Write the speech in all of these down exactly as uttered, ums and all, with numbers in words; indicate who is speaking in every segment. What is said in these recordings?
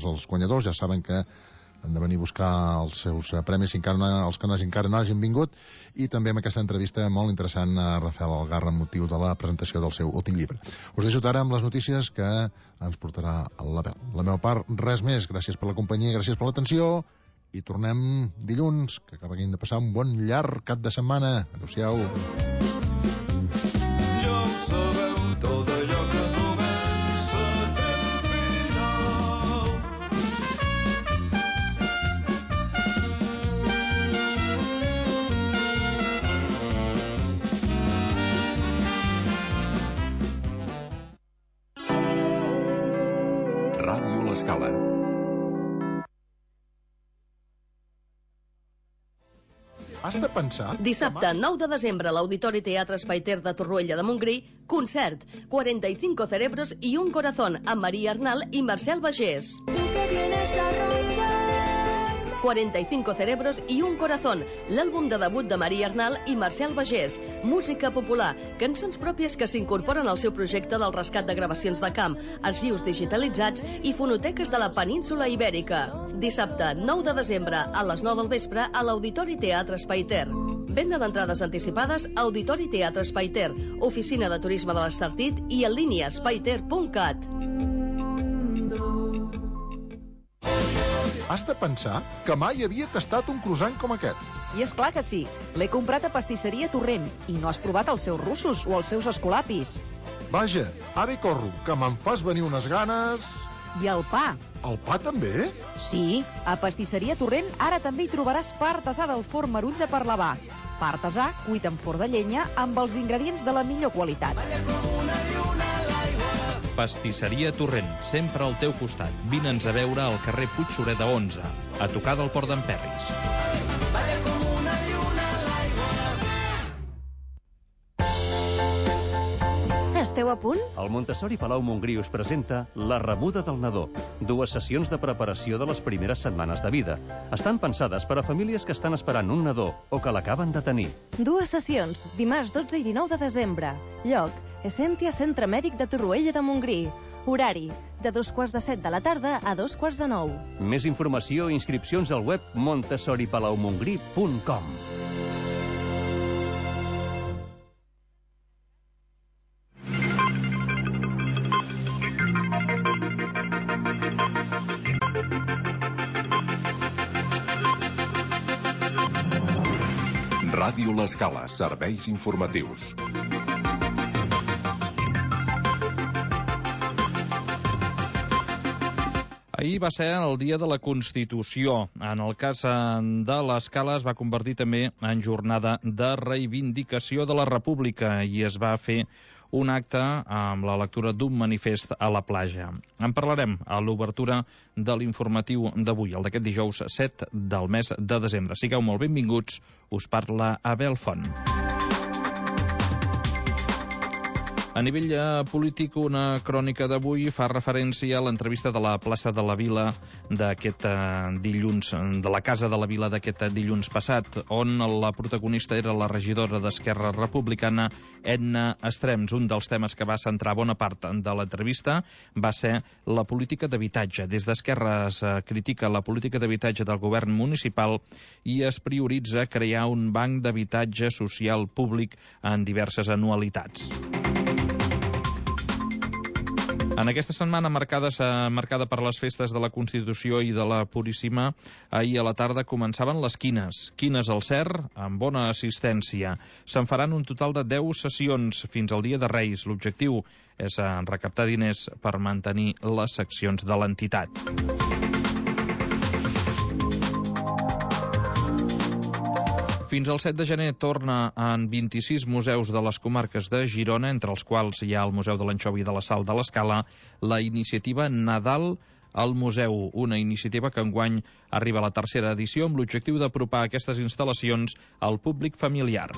Speaker 1: els guanyadors. Ja saben que han de venir a buscar els seus premis, si encara, els que encara no hagin vingut, i també amb aquesta entrevista molt interessant a Rafael Algarra amb motiu de la presentació del seu últim llibre. Us deixo ara amb les notícies que ens portarà l'Abel. La meva part, res més. Gràcies per la companyia, gràcies per l'atenció, i tornem dilluns, que acabem de passar un bon llarg cap de setmana. Adéu-siau.
Speaker 2: Ja ho sabeu, tot allò que comença té un final.
Speaker 3: Ràdio L'Escala.
Speaker 1: Has de pensar...
Speaker 4: Dissabte, nou de desembre, a l'Auditori Teatre Espaiter de Torroella de Montgrí, concert, cuarenta y cinco cerebros y un corazón, amb Maria Arnal i Marcel Bagés.
Speaker 5: Tú que vienes a rondar.
Speaker 4: cuarenta y cinco cerebros y un corazón, l'àlbum de debut de Maria Arnal i Marcel Bagés. Música popular, cançons pròpies que s'incorporen al seu projecte del rescat de gravacions de camp, arxius digitalitzats i fonoteques de la península Ibèrica. Dissabte, nou de desembre, a les nou del vespre, a l'Auditori Teatre Espaiter. Venda d'entrades anticipades, Auditori Teatre Espaiter, oficina de turisme de l'Estartit i en línia espaiter punt cat.
Speaker 1: Has de pensar que mai havia tastat un croissant com aquest.
Speaker 6: I és clar que sí. L'he comprat a Pastisseria Torrent i no has provat els seus russos o els seus escolapis.
Speaker 1: Vaja, ara hi corro, que me'n fas venir unes ganes...
Speaker 6: I el pa.
Speaker 1: El pa també?
Speaker 6: Sí, a Pastisseria Torrent ara també hi trobaràs pa artesà del forn Marull de Parlavà. Pa artesà cuit en forn de llenya amb els ingredients de la millor qualitat.
Speaker 7: Pastisseria Torrent, sempre al teu costat. Vine'ns a veure al carrer Puigsureda onze, a tocar del Port d'en Perris.
Speaker 5: Esteu a punt?
Speaker 8: El Montessori Palau Montgrí us presenta La rebuda del nadó. Dues sessions de preparació de les primeres setmanes de vida. Estan pensades per a famílies que estan esperant un nadó o que l'acaben de tenir.
Speaker 5: Dues sessions, dimarts dotze i dinou de desembre. Lloc, Essentia Centre Mèdic de Torroella de Montgrí. Horari, de dos quarts de set de la tarda a dos quarts de nou.
Speaker 8: Més informació i inscripcions al web montessori palau montgrí punt com.
Speaker 3: Ràdio L'Escala, serveis informatius.
Speaker 7: Ahir va ser el dia de la Constitució. En el cas de l'Escala es va convertir també en jornada de reivindicació de la República i es va fer un acte amb la lectura d'un manifest a la platja. En parlarem a l'obertura de l'informatiu d'avui, el d'aquest dijous set del mes de desembre. Sigueu molt benvinguts, us parla Abel Font. A nivell polític, una crònica d'avui fa referència a l'entrevista de la plaça de la Vila d'aquest dilluns, de la Casa de la Vila d'aquest dilluns passat, on la protagonista era la regidora d'Esquerra Republicana, Edna Estrems. Un dels temes que va centrar bona part de l'entrevista va ser la política d'habitatge. Des d'Esquerra es critica la política d'habitatge del govern municipal i es prioritza crear un banc d'habitatge social públic en diverses anualitats. En aquesta setmana marcada, marcada per les festes de la Constitució i de la Puríssima, ahir a la tarda començaven les quines. Quines al Cer, amb bona assistència. Se'n faran un total de deu sessions fins al dia de Reis. L'objectiu és recaptar diners per mantenir les seccions de l'entitat. Fins al set de gener torna en vint-i-sis museus de les comarques de Girona, entre els quals hi ha el Museu de l'Anxova i de la Sal de l'Escala, la iniciativa Nadal al Museu, una iniciativa que enguany arriba a la tercera edició amb l'objectiu d'apropar aquestes instal·lacions al públic familiar.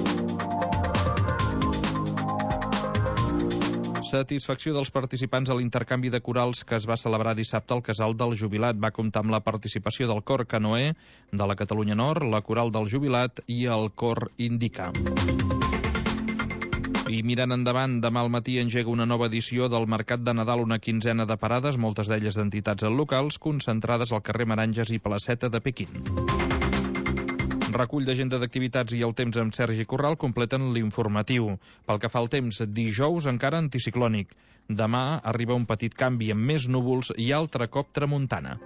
Speaker 7: Satisfacció dels participants a l'intercanvi de corals que es va celebrar dissabte al Casal del Jubilat. Va comptar amb la participació del Cor Canoer, de la Catalunya Nord, la Coral del Jubilat i el Cor Indica. I mirant endavant, demà al matí engega una nova edició del Mercat de Nadal, una quinzena de parades, moltes d'elles d'entitats locals, concentrades al carrer Meranges i Placeta de Pequín. Recull d'agenda d'activitats i el temps amb Sergi Corral completen l'informatiu. Pel que fa al temps, dijous encara anticiclònic. Demà arriba un petit canvi amb més núvols i altre cop tramuntana.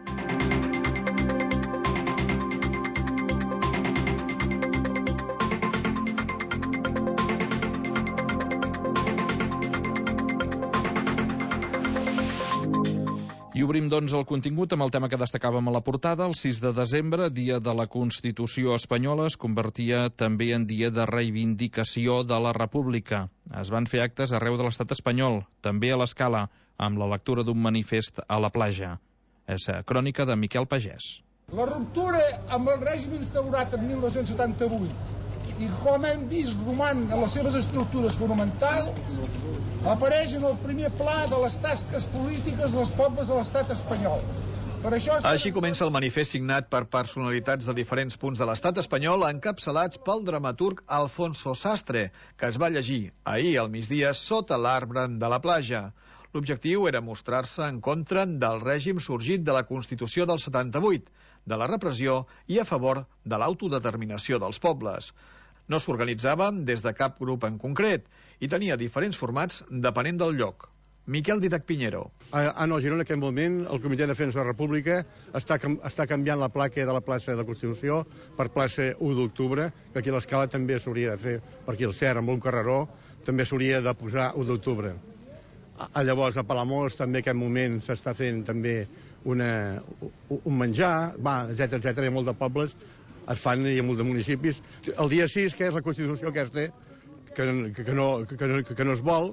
Speaker 7: I obrim, doncs, el contingut amb el tema que destacàvem a la portada. El sis de desembre, dia de la Constitució espanyola, es convertia també en dia de reivindicació de la República. Es van fer actes arreu de l'estat espanyol, també a l'Escala, amb la lectura d'un manifest a la platja. És crònica de Miquel Pagès.
Speaker 9: La ruptura amb el règim instaurat en mil nou-cents setanta-vuit i com hem vist roman en les seves estructures fonamentals, apareix en el primer pla de les tasques polítiques dels pobles de l'estat espanyol. Per això...
Speaker 10: Així comença el manifest signat per personalitats de diferents punts de l'estat espanyol, encapçalats pel dramaturg Alfonso Sastre, que es va llegir ahir al migdia sota l'arbre de la platja. L'objectiu era mostrar-se en contra del règim sorgit de la Constitució del setanta-vuit, de la repressió i a favor de l'autodeterminació dels pobles. No s'organitzava des de cap grup en concret i tenia diferents formats depenent del lloc. Miquel Didac Piñero.
Speaker 11: A, a no, Girona, en aquest moment, el Comitè de Defensa de la República està, està canviant la placa de la plaça de la Constitució per plaça u d'octubre, que aquí a l'Escala també s'hauria de fer, per aquí al Cer, amb un carreró, també s'hauria de posar u d'octubre. A, a llavors, a Palamós, també en aquest moment s'està fent també una, un menjar, va, etcètera, etcètera, hi ha molt de pobles, es fan i hi ha molts de municipis. El dia sis, que és la Constitució aquesta, que, que, que, no, que, que, que no es vol,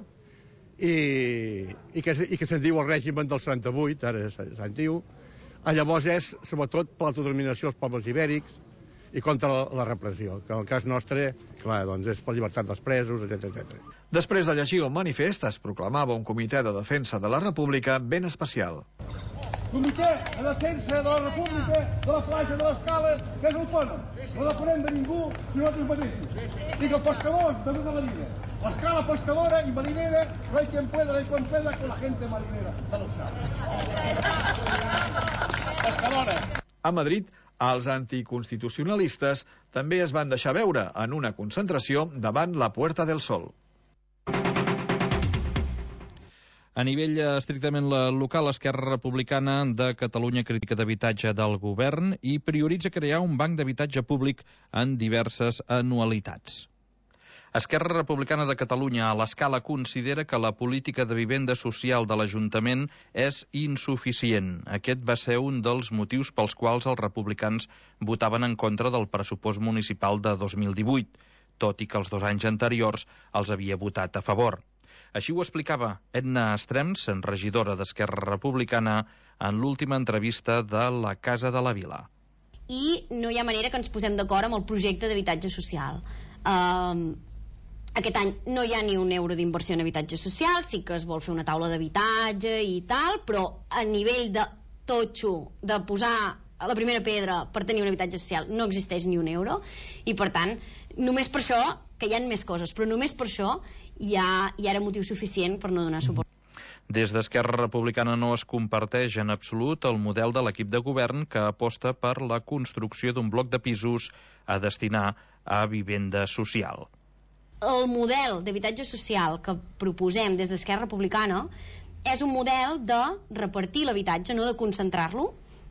Speaker 11: i, i que, i que se'n diu el règim del setanta-vuit, ara se'n diu. Llavors és, sobretot, per l'autodeterminació dels pobles ibèrics i contra la, la repressió, que en el cas nostre, clar, doncs és per llibertat dels presos, etcètera, etcètera.
Speaker 10: Després de llegir el manifest, es proclamava un comitè de defensa de la República ben especial.
Speaker 9: Comitè de Defensa de la República de la platja de l'Escala, que és autònom. No depenem de ningú, sinó nosaltres mateixos. I que pescadors de tota la vida. L'Escala pescadora i marinera, no hay quien pueda, no hay quien pueda con la gente marinera de l'Escala. Pescadora.
Speaker 10: A Madrid, els anticonstitucionalistes també es van deixar veure en una concentració davant la Puerta del Sol.
Speaker 7: A nivell estrictament local, Esquerra Republicana de Catalunya critica d'habitatge del govern i prioritza crear un banc d'habitatge públic en diverses anualitats. Esquerra Republicana de Catalunya a l'Escala considera que la política de vivenda social de l'Ajuntament és insuficient. Aquest va ser un dels motius pels quals els republicans votaven en contra del pressupost municipal de dos mil divuit, tot i que els dos anys anteriors els havia votat a favor. Així ho explicava Edna Estrems, regidora d'Esquerra Republicana, en l'última entrevista de la Casa de la Vila.
Speaker 12: I no hi ha manera que ens posem d'acord amb el projecte d'habitatge social. Uh, aquest any no hi ha ni un euro d'inversió en habitatge social, sí que es vol fer una taula d'habitatge i tal, però a nivell de totxo, de posar a la primera pedra per tenir un habitatge social, no existeix ni un euro, i per tant, només per això, que hi ha més coses, però només per això ja, ja era motiu suficient per no donar suport.
Speaker 7: Des d'Esquerra Republicana no es comparteix en absolut el model de l'equip de govern que aposta per la construcció d'un bloc de pisos a destinar a vivenda social.
Speaker 12: El model d'habitatge social que proposem des d'Esquerra Republicana és un model de repartir l'habitatge, no de concentrar-lo,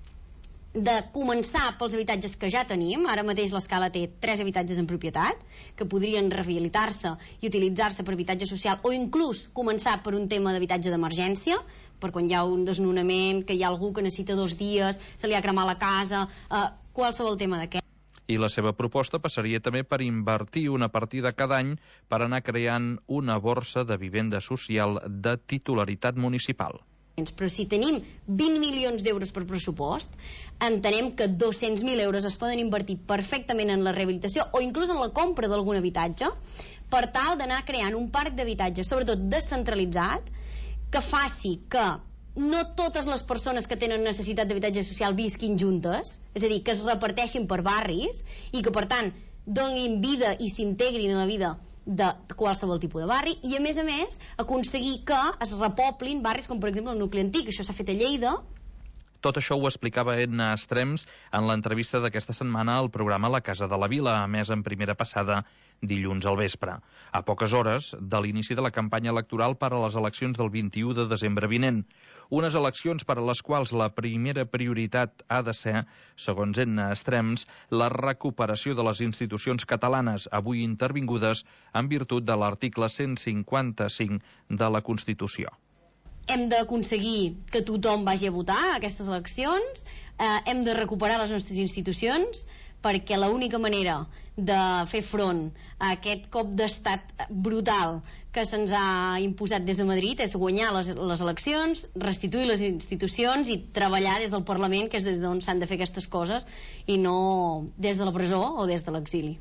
Speaker 12: de començar pels habitatges que ja tenim. Ara mateix l'Escala té tres habitatges en propietat que podrien rehabilitar-se i utilitzar-se per habitatge social, o inclús començar per un tema d'habitatge d'emergència, per quan hi ha un desnonament, que hi ha algú que necessita dos dies, se li ha cremat la casa, eh, qualsevol tema d'aquest.
Speaker 7: I la seva proposta passaria també per invertir una partida cada any per anar creant una borsa de vivenda social de titularitat municipal.
Speaker 12: Però si tenim vint milions d'euros per pressupost, entenem que dos-cents mil euros es poden invertir perfectament en la rehabilitació o inclús en la compra d'algun habitatge per tal d'anar creant un parc d'habitatge, sobretot descentralitzat, que faci que no totes les persones que tenen necessitat d'habitatge social visquin juntes, és a dir, que es reparteixin per barris i que, per tant, donin vida i s'integrin a la vida de qualsevol tipus de barri, i a més a més aconseguir que es repoblin barris com per exemple el nucli antic. Això s'ha fet a Lleida.
Speaker 7: Tot això ho explicava Edna Estrems en l'entrevista d'aquesta setmana al programa La Casa de la Vila, emès en primera passada dilluns al vespre, a poques hores de l'inici de la campanya electoral per a les eleccions del vint-i-u de desembre vinent. Unes eleccions per a les quals la primera prioritat ha de ser, segons Edna Estrems, la recuperació de les institucions catalanes avui intervingudes en virtut de l'article cent cinquanta-cinc de la Constitució.
Speaker 12: Hem d'aconseguir que tothom vagi a votar a aquestes eleccions, eh, hem de recuperar les nostres institucions, perquè l'única manera de fer front a aquest cop d'estat brutal que se'ns ha imposat des de Madrid és guanyar les, les eleccions, restituir les institucions i treballar des del Parlament, que és des d'on s'han de fer aquestes coses, i no des de la presó o des de l'exili.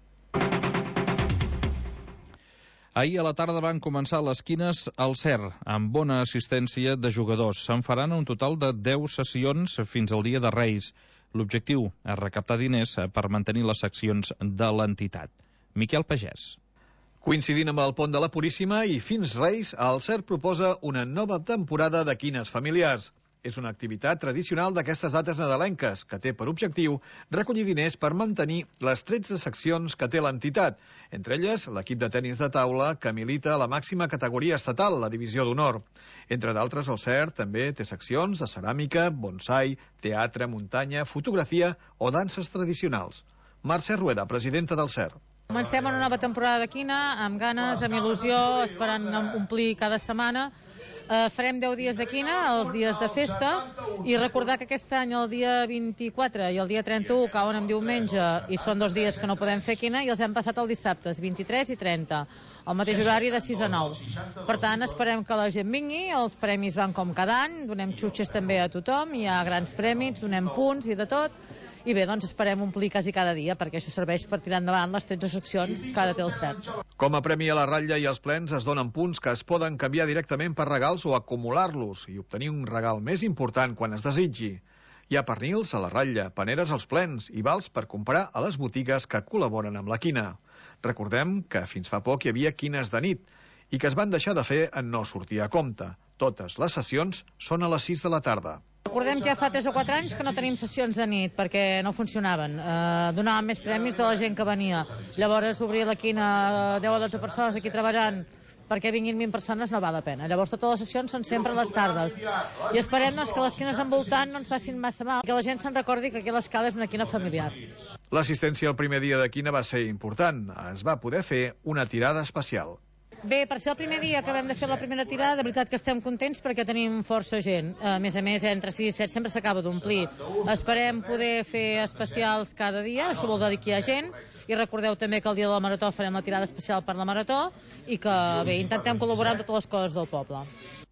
Speaker 7: Ahir a la tarda van començar les quines al C E R, amb bona assistència de jugadors. Se'n faran un total de deu sessions fins al dia de Reis. L'objectiu és recaptar diners per mantenir les seccions de l'entitat. Miquel Pagès.
Speaker 10: Coincidint amb el pont de la Puríssima i fins Reis, el C E R proposa una nova temporada de quines familiars. És una activitat tradicional d'aquestes dates nadalenques, que té per objectiu recollir diners per mantenir les tretze seccions que té l'entitat, entre elles l'equip de tenis de taula que milita a la màxima categoria estatal, la Divisió d'Honor. Entre d'altres, el C E R també té seccions de ceràmica, bonsai, teatre, muntanya, fotografia o danses tradicionals. Mercè Rueda, presidenta del C E R.
Speaker 13: Comencem una nova temporada de quina, amb ganes, amb il·lusió, esperant omplir cada setmana. Uh, farem deu dies de quina, els dies de festa, i recordar que aquest any el dia vint-i-quatre i el dia trenta-u cauen en diumenge i són dos dies que no podem fer quina i els hem passat el dissabtes, vint-i-tres i trenta, al mateix horari de sis a nou. Per tant, esperem que la gent vingui, els premis van com cada any, donem xutxes també a tothom, hi ha grans premis, donem punts i de tot, i bé, doncs esperem omplir quasi cada dia, perquè això serveix per tirar endavant les tretze seccions que ara té el C E R.
Speaker 10: Com a premi a la ratlla i als plens es donen punts que es poden canviar directament per regals o acumular-los i obtenir un regal més important quan es desitgi. Hi ha pernils a la ratlla, paneres als plens i vals per comprar a les botigues que col·laboren amb la quina. Recordem que fins fa poc hi havia quines de nit i que es van deixar de fer en no sortir a compte. Totes les sessions són a les sis de la tarda.
Speaker 13: Recordem que ja fa tres o quatre anys que no tenim sessions de nit perquè no funcionaven. Eh, donàvem més premis a la gent que venia. Llavors obrir la quina a deu o dotze persones aquí treballant perquè vinguin vint persones no val la pena. Llavors totes les sessions són sempre a les tardes. I esperem doncs, que les quines envoltant no ens facin massa mal, que la gent se'n recordi que aquí a l'Escala és una quina familiar.
Speaker 10: L'assistència al primer dia de quina va ser important. Es va poder fer una tirada especial.
Speaker 13: Bé, per ser el primer dia que vam de fer la primera tirada, de veritat que estem contents perquè tenim força gent. A més a més, entre sis i set sempre s'acaba d'omplir. Esperem poder fer especials cada dia, això vol dir que hi ha gent, i recordeu també que el dia de la Marató farem la tirada especial per la Marató i que, bé, intentem col·laborar amb totes les coses del poble.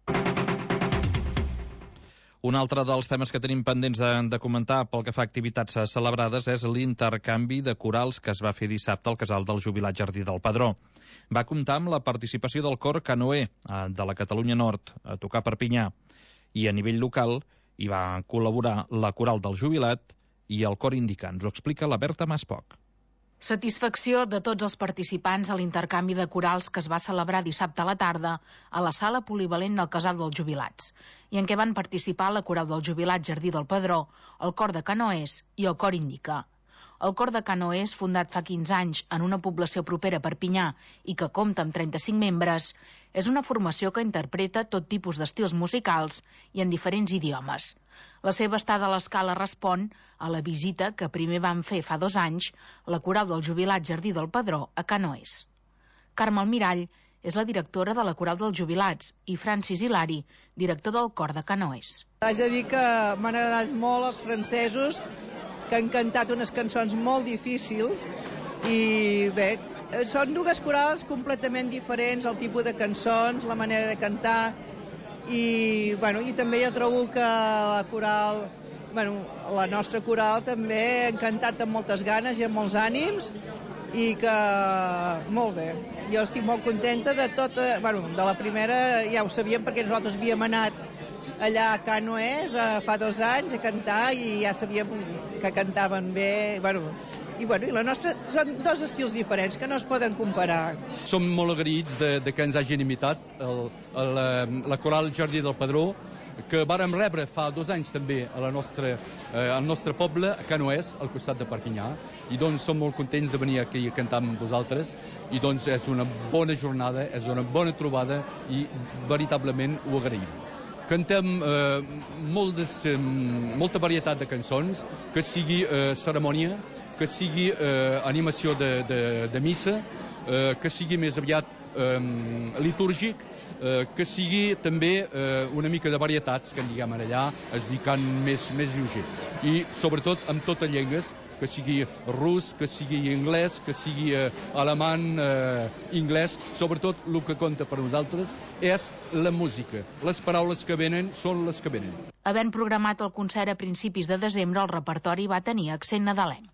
Speaker 7: Un altre dels temes que tenim pendents de, de comentar pel que fa a activitats celebrades és l'intercanvi de corals que es va fer dissabte al Casal del Jubilat Jardí del Pedró. Va comptar amb la participació del cor Canoer, de la Catalunya Nord, a tocar Perpinyà, i a nivell local hi va col·laborar la Coral del Jubilat i el cor Indica. Ens ho explica la Berta Maspoc.
Speaker 14: Satisfacció de tots els participants a l'intercanvi de corals que es va celebrar dissabte a la tarda a la sala polivalent del Casal dels Jubilats, i en què van participar la Coral del Jubilat Jardí del Pedró, el cor de Canoers i el cor Indica. El cor de Canoers, fundat fa quinze anys en una població propera a Perpinyà i que compta amb trenta-cinc membres, és una formació que interpreta tot tipus d'estils musicals i en diferents idiomes. La seva estada a l'Escala respon a la visita que primer van fer fa dos anys la Coral del Jubilat Jardí del Pedró a Canoers. Carme Almirall és la directora de la Coral dels Jubilats i Francis Hilari, director del cor de Canoers.
Speaker 15: Haig de dir que m'han agradat molt els francesos, que han cantat unes cançons molt difícils i bé, són dues corals completament diferents, el tipus de cançons, la manera de cantar i, bueno, i també jo trobo que la coral, bueno, la nostra coral també han cantat amb moltes ganes i amb molts ànims i que molt bé. Jo estic molt contenta de tota, bueno, de la primera ja ho sabíem perquè nosaltres havíem anat allà a Canoes fa dos anys a cantar i ja sabíem que cantaven bé. Bueno, i, bueno, i la nostra són dos estils diferents que no es poden comparar.
Speaker 16: Som molt agraïts de, de que ens hagin imitat el, el, la Coral Jardí del Padró, que vàrem rebre fa dos anys també a la nostra, eh, al nostre poble, a Canoes, al costat de Perpinyà, i doncs som molt contents de venir aquí a cantar amb vosaltres, i doncs és una bona jornada, és una bona trobada, i veritablement ho agraïm. Cantem eh, moltes, eh, molta varietat de cançons, que sigui eh, cerimònia, que sigui eh, animació de, de, de missa, eh, que sigui més aviat eh, litúrgic, eh, que sigui també eh, una mica de varietats, que en diguem allà, es diuen més, més lleuger. I sobretot amb totes llengües, que sigui rus, que sigui anglès, que sigui eh, alemany, eh, anglès. Sobretot el que compta per nosaltres és la música. Les paraules que venen són les que venen.
Speaker 14: Havent programat el concert a principis de desembre, el repertori va tenir accent nadalenc.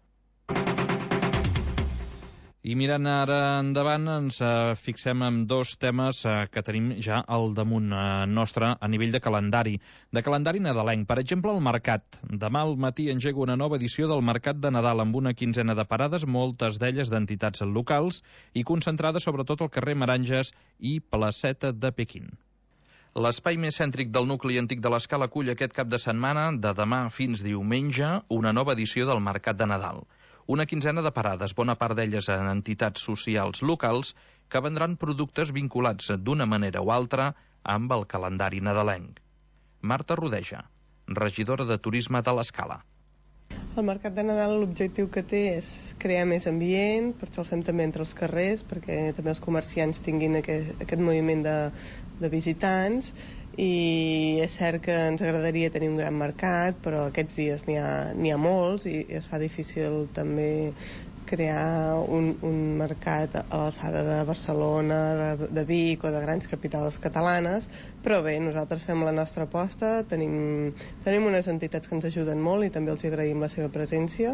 Speaker 7: I mirant ara endavant, ens eh, fixem en dos temes eh, que tenim ja al damunt eh, nostre a nivell de calendari. De calendari nadalenc. Per exemple, el mercat. Demà al matí engega una nova edició del Mercat de Nadal amb una quinzena de parades, moltes d'elles d'entitats locals i concentrades sobretot al carrer Meranges i Placeta de Pequín. L'espai més cèntric del nucli antic de l'Escala acull aquest cap de setmana, de demà fins diumenge, una nova edició del Mercat de Nadal. Una quinzena de parades, bona part d'elles en entitats socials locals, que vendran productes vinculats d'una manera o altra amb el calendari nadalenc. Marta Rodeja, regidora de Turisme de l'Escala.
Speaker 17: El Mercat de Nadal l'objectiu que té és crear més ambient, per això el fem també entre els carrers, perquè també els comerciants tinguin aquest, aquest moviment de, de visitants, i és cert que ens agradaria tenir un gran mercat, però aquests dies n'hi ha, n'hi ha molts i es fa difícil també crear un, un mercat a l'alçada de Barcelona, de, de Vic o de grans capitals catalanes, però bé, nosaltres fem la nostra aposta, tenim, tenim unes entitats que ens ajuden molt i també els agraïm la seva presència,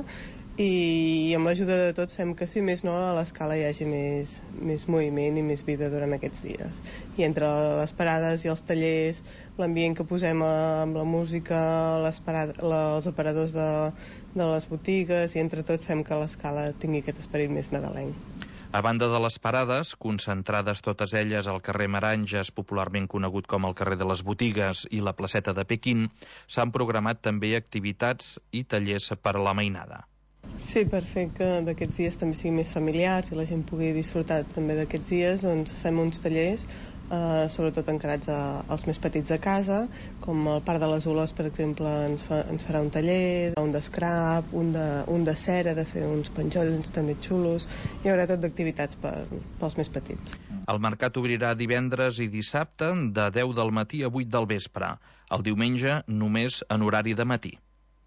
Speaker 17: i amb l'ajuda de tots fem que, si més no, a l'Escala hi hagi més, més moviment i més vida durant aquests dies. I entre les parades i els tallers, l'ambient que posem amb la música, les parades, la, els aparadors de, de les botigues, i entre tots fem que l'Escala tingui aquest esperit més nadalenc.
Speaker 7: A banda de les parades, concentrades totes elles al carrer Meranges, popularment conegut com el carrer de les Botigues, i la placeta de Pequín, s'han programat també activitats i tallers per a la mainada.
Speaker 17: Sí, per fer que d'aquests dies també siguin més familiars i la gent pugui disfrutar també d'aquests dies, doncs fem uns tallers, eh, sobretot encarats a, als més petits de casa, com el Parc de les Olors, per exemple, ens, fa, ens farà un taller, un d'escrap, un, de, un de cera, de fer uns penjolls també xulos. Hi haurà tot d'activitats per, pels més petits.
Speaker 7: El mercat obrirà divendres i dissabte de deu del matí a vuit del vespre. El diumenge només en horari de matí.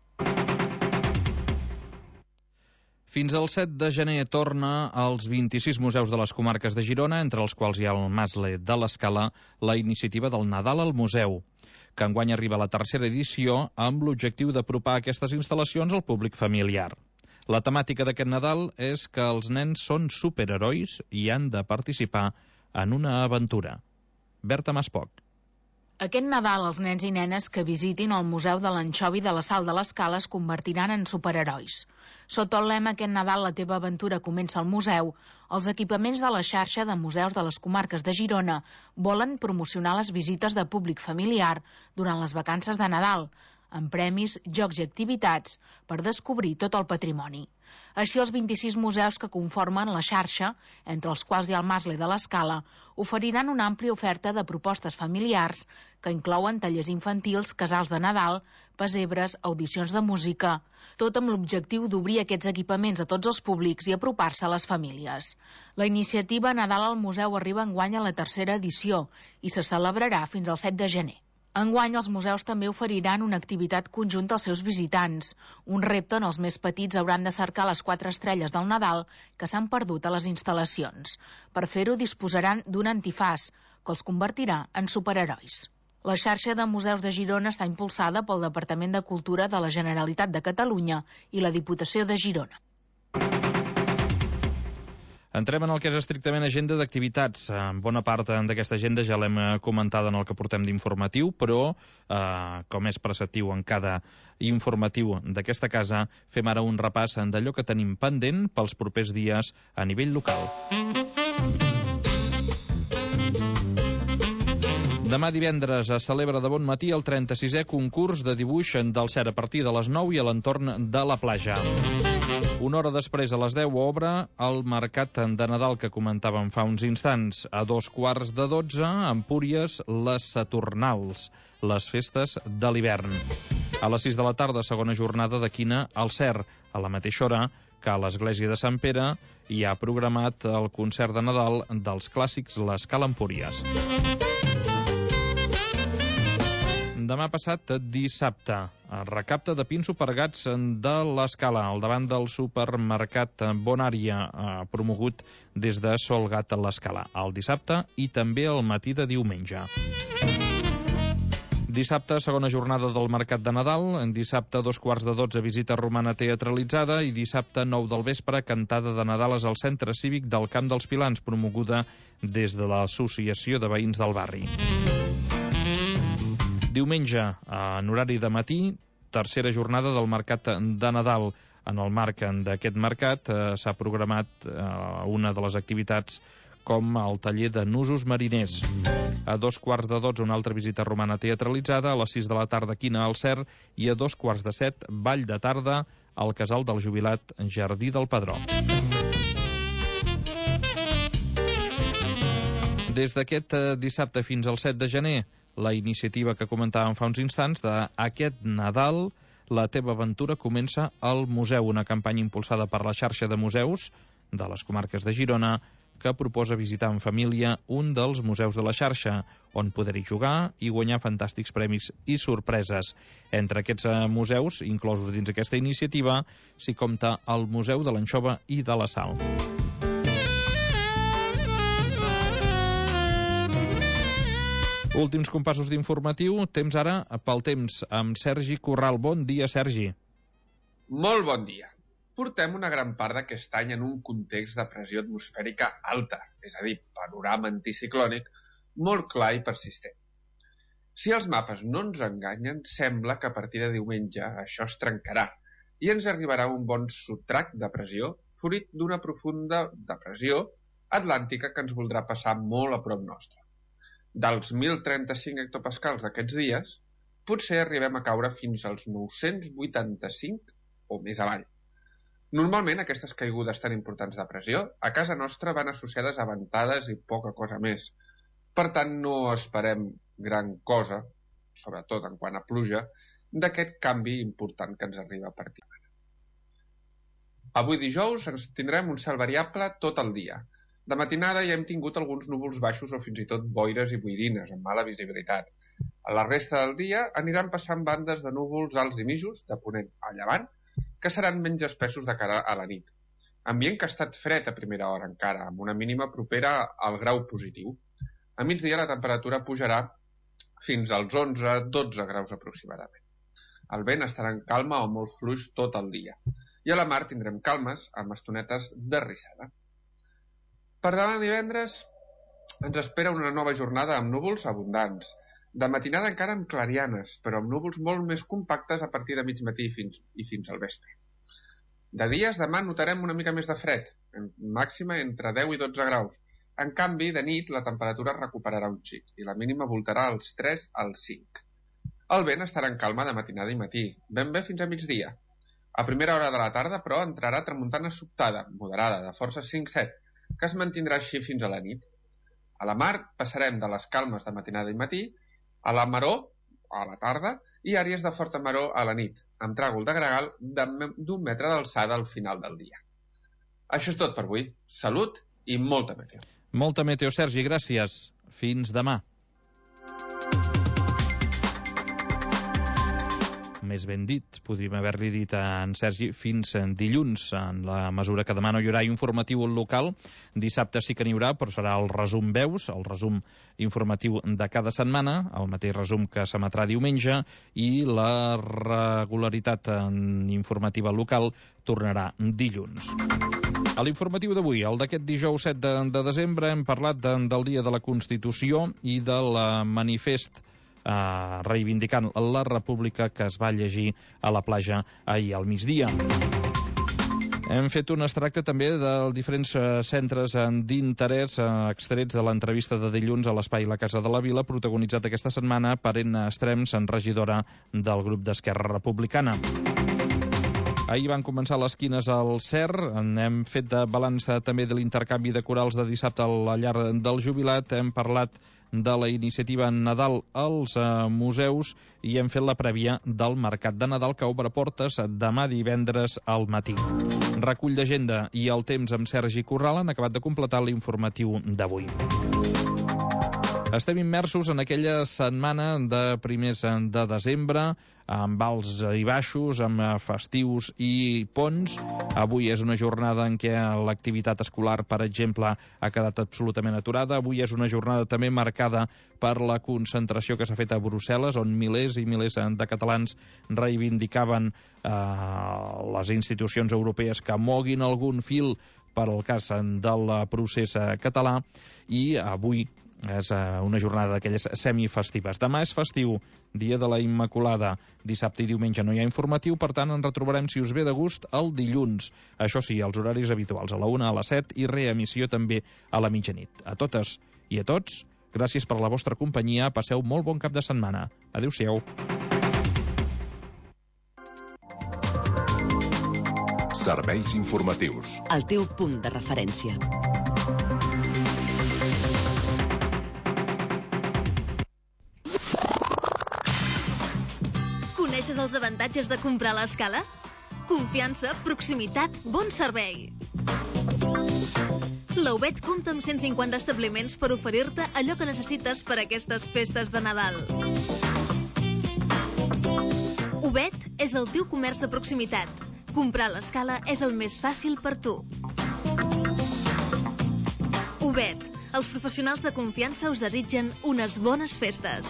Speaker 7: Fins al set de gener torna als vint-i-sis museus de les comarques de Girona, entre els quals hi ha el Masle de l'Escala, la iniciativa del Nadal al Museu, que enguany arriba a la tercera edició amb l'objectiu d'apropar aquestes instal·lacions al públic familiar. La temàtica d'aquest Nadal és que els nens són superherois i han de participar en una aventura. Berta Maspoc.
Speaker 14: Aquest Nadal, els nens i nenes que visitin el Museu de l'Anxovi de la Sal de l'Escala es convertiran en superherois. Sota el lema "Aquest Nadal la teva aventura comença al museu", els equipaments de la xarxa de museus de les comarques de Girona volen promocionar les visites de públic familiar durant les vacances de Nadal, amb premis, jocs i activitats per descobrir tot el patrimoni. Així, els vint-i-sis museus que conformen la xarxa, entre els quals hi ha el Masle de l'Escala, oferiran una àmplia oferta de propostes familiars que inclouen tallers infantils, casals de Nadal, pessebres, audicions de música, tot amb l'objectiu d'obrir aquests equipaments a tots els públics i apropar-se a les famílies. La iniciativa Nadal al Museu arriba enguany a la tercera edició i se celebrarà fins al set de gener. Enguany, els museus també oferiran una activitat conjunta als seus visitants. Un repte on els més petits hauran de cercar les quatre estrelles del Nadal que s'han perdut a les instal·lacions. Per fer-ho disposaran d'un antifàs, que els convertirà en superherois. La xarxa de museus de Girona està impulsada pel Departament de Cultura de la Generalitat de Catalunya i la Diputació de Girona.
Speaker 7: Entrem en el que és estrictament agenda d'activitats. Bona part d'aquesta agenda ja l'hem comentada en el que portem d'informatiu, però, eh, com és preceptiu en cada informatiu d'aquesta casa, fem ara un repàs d'allò que tenim pendent pels propers dies a nivell local. Demà divendres es celebra de bon matí el trenta-sisè concurs de dibuix del C E R a partir de les nou i a l'entorn de la platja. Una hora després, a les deu, obre el mercat de Nadal que comentàvem fa uns instants. A dos quarts de dotze, a Empúries, les Saturnals, les festes de l'hivern. A les sis de la tarda, segona jornada de quina al C E R. A la mateixa hora que a l'Església de Sant Pere hi ha programat el concert de Nadal dels clàssics l'Escala Empúries. Demà passat, dissabte, recapte de pinso per gats de l'Escala, al davant del supermercat Bonària, promogut des de Sol Gat a l'Escala, el dissabte i també el matí de diumenge. Dissabte, segona jornada del Mercat de Nadal, dissabte, dos quarts de dotze, visita romana teatralitzada i dissabte, nou del vespre, cantada de Nadales al Centre Cívic del Camp dels Pilans, promoguda des de l'Associació de Veïns del Barri. Diumenge, en horari de matí, tercera jornada del Mercat de Nadal. En el marc d'aquest mercat eh, s'ha programat eh, una de les activitats com el taller de nusos mariners. A dos quarts de dotze, una altra visita romana teatralitzada, a les sis de la tarda, quina al C E R, i a dos quarts de set, ball de tarda al casal del jubilat Jardí del Pedró. Des d'aquest dissabte fins al set de gener, la iniciativa que comentàvem fa uns instants d'aquest Nadal, la teva aventura comença al museu, una campanya impulsada per la xarxa de museus de les comarques de Girona, que proposa visitar en família un dels museus de la xarxa, on poder-hi jugar i guanyar fantàstics premis i sorpreses. Entre aquests museus, inclosos dins aquesta iniciativa, s'hi compta el Museu de l'Anxova i de la Sal. Últims compassos d'informatiu, temps ara pel temps amb Sergi Corral. Bon dia, Sergi.
Speaker 18: Molt bon dia. Portem una gran part d'aquest any en un context de pressió atmosfèrica alta, és a dir, panorama anticiclònic, molt clar i persistent. Si els mapes no ens enganyen, sembla que a partir de diumenge això es trencarà i ens arribarà un bon sotrac de pressió, fruit d'una profunda depressió atlàntica que ens voldrà passar molt a prop nostre. Dels mil trenta-cinc hectopascals d'aquests dies, potser arribem a caure fins als nou-cents vuitanta-cinc o més avall. Normalment aquestes caigudes tan importants de pressió a casa nostra van associades a ventades i poca cosa més. Per tant, no esperem gran cosa, sobretot en quant a pluja, d'aquest canvi important que ens arriba a partir d'ara. Avui dijous ens tindrem un cel variable tot el dia. De matinada ja hem tingut alguns núvols baixos o fins i tot boires i boirines amb mala visibilitat. A la resta del dia aniran passant bandes de núvols alts i mitjos, de ponent a llevant, que seran menys espessos de cara a la nit. Ambient que ha estat fred a primera hora encara, amb una mínima propera al grau positiu. A migdia la temperatura pujarà fins als onze a dotze graus aproximadament. El vent estarà en calma o molt fluix tot el dia. I a la mar tindrem calmes amb estonetes de rissada. Per demà divendres ens espera una nova jornada amb núvols abundants. De matinada encara amb clarianes, però amb núvols molt més compactes a partir de mig matí i fins, i fins al vespre. De dies demà notarem una mica més de fred, màxima entre deu i dotze graus. En canvi, de nit la temperatura recuperarà un xic i la mínima voltarà als tres als cinc. El vent estarà en calma de matinada i matí, ben bé fins a migdia. A primera hora de la tarda, però, entrarà tramuntana sobtada, moderada, de força cinc set, que es mantindrà així fins a la nit. A la mar passarem de les calmes de matinada i matí a la maror a la tarda i àrees de forta maror a la nit, amb tràgol de gregal d'un metre d'alçada al final del dia. Això és tot per avui. Salut i molta meteo.
Speaker 7: Molta meteo, Sergi, gràcies. Fins demà. més ben dit, podríem haver-li dit a en Sergi, fins dilluns, en la mesura que demà no hi haurà informatiu local. Dissabte sí que n'hi haurà, però serà el resum veus, el resum informatiu de cada setmana, el mateix resum que s'emetrà diumenge, i la regularitat informativa local tornarà dilluns. A l'informatiu d'avui, el d'aquest dijous set de, de desembre, hem parlat de, del Dia de la Constitució i del manifest eh, reivindicant la República que es va llegir a la platja ahir al migdia. Hem fet un extracte també dels diferents centres d'interès extrets de l'entrevista de dilluns a l'Espai La Casa de la Vila, protagonitzat aquesta setmana per Enna Estrems, regidora del grup d'Esquerra Republicana. Ahir van començar les quines al C E R, hem fet de balanç també de l'intercanvi de corals de dissabte a la llar del jubilat, hem parlat de la iniciativa Nadal als eh, museus i hem fet la prèvia del Mercat de Nadal que obre portes demà divendres al matí. Recull d'agenda i el temps amb Sergi Corral han acabat de completar l'informatiu d'avui. Estem immersos en aquella setmana de primers de desembre, amb alts i baixos, amb festius i ponts. Avui és una jornada en què l'activitat escolar, per exemple, ha quedat absolutament aturada. Avui és una jornada també marcada per la concentració que s'ha fet a Brussel·les, on milers i milers de catalans reivindicaven eh, les institucions europees que moguin algun fil per al cas del procés català, i avui és una jornada d'aquelles semifestives. Demà és festiu, dia de la Immaculada. Dissabte i diumenge no hi ha informatiu, per tant ens retrobarem, si us ve de gust, el dilluns. Això sí, els horaris habituals, a la una, a les set, i reemissió també a la mitjanit. A totes i a tots, gràcies per la vostra companyia. Passeu molt bon cap de setmana. Adéu-siau.
Speaker 3: Serveis informatius.
Speaker 4: El teu punt de referència.
Speaker 19: Coneixes els avantatges de comprar a l'Escala? Confiança, proximitat, bon servei. La U B E T compta amb cent cinquanta establiments per oferir-te allò que necessites per a aquestes festes de Nadal. U B E T és el teu comerç de proximitat. Comprar a l'Escala és el més fàcil per tu. U B E T, els professionals de confiança us desitgen unes bones festes.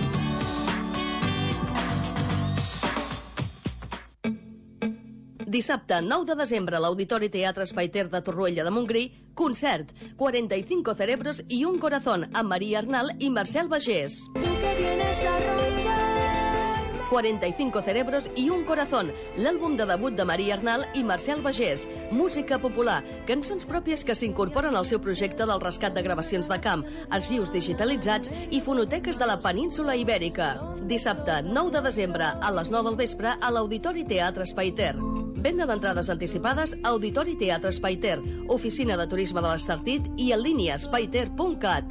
Speaker 4: Dissabte, nou de desembre, a l'Auditori Teatre Espai Ter de Torroella de Montgrí, concert, cuarenta y cinco cerebros y un corazón, amb Maria Arnal i Marcel Bagés.
Speaker 20: Tu que vienes a rondar.
Speaker 4: cuarenta y cinco cerebros y un corazón, l'àlbum de debut de Maria Arnal i Marcel Bagés. Música popular, cançons pròpies que s'incorporen al seu projecte del rescat de gravacions de camp, arxius digitalitzats i fonoteques de la península Ibèrica. Dissabte, nou de desembre, a les nou del vespre, a l'Auditori Teatre Espai Ter. Venda d'entrades anticipades a Auditori Teatre Espai Ter, Oficina de Turisme de l'Estartit i en línia espaiter punt cat.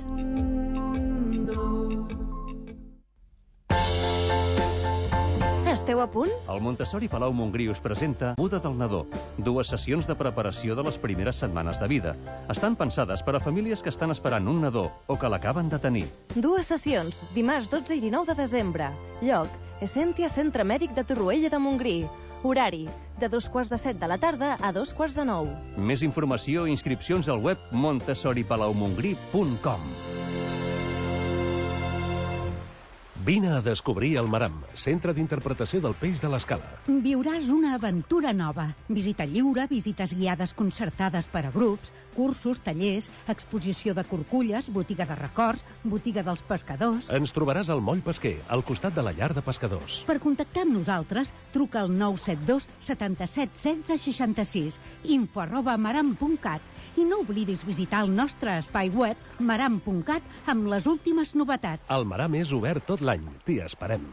Speaker 5: Esteu a punt?
Speaker 8: El Montessori Palau Montgrí us presenta Muda't al nadó, dues sessions de preparació de les primeres setmanes de vida. Estan pensades per a famílies que estan esperant un nadó o que l'acaben de tenir.
Speaker 5: Dues sessions, dimarts dotze i dinou de desembre. Lloc, Essentia Centre Mèdic de Torroella de Montgrí. Horari, de dos quarts de set de la tarda a dos quarts de nou.
Speaker 8: Més informació i inscripcions al web montessori palau montgrí punt com.
Speaker 21: Vine a descobrir el Maram, centre d'interpretació del peix de l'Escala.
Speaker 22: Viuràs una aventura nova. Visita lliure, visites guiades concertades per a grups, cursos, tallers, exposició de corculles, botiga de records, botiga dels pescadors...
Speaker 21: Ens trobaràs al moll pesquer, al costat de la llar de pescadors.
Speaker 22: Per contactar amb nosaltres, truca al nou set dos setanta-set setze seixanta-sis, info arroba maram punt cat, i no oblidis visitar el nostre espai web maram punt cat amb les últimes novetats.
Speaker 21: El Maram és obert tot l'any. T'hi esperem.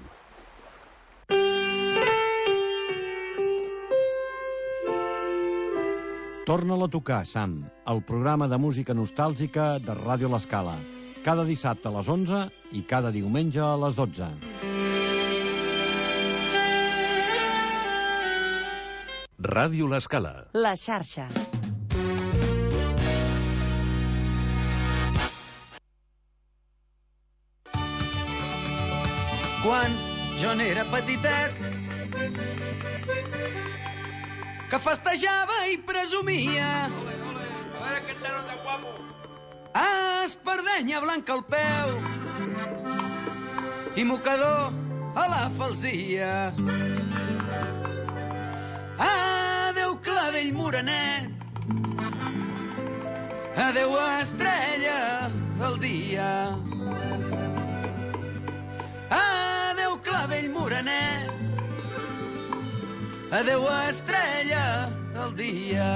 Speaker 23: Torna-la a tocar, Sam, el programa de música nostàlgica de Ràdio L'Escala. Cada dissabte a les onze i cada diumenge a les dotze.
Speaker 21: Ràdio L'Escala.
Speaker 5: La xarxa.
Speaker 24: Quan jo n'era petitet,
Speaker 1: que festejava i presumia. Espardenya blanca al peu i mocador a la falsia. Adeu clavell morenet, adeu estrella del dia. Adeu clavell morenet, adeu estrella del dia.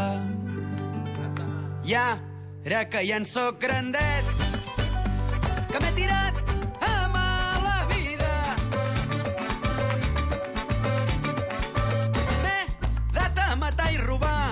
Speaker 1: Ja, era que ja en soc grandet, que m'he tirat a mala vida. M'he dat a matar i robar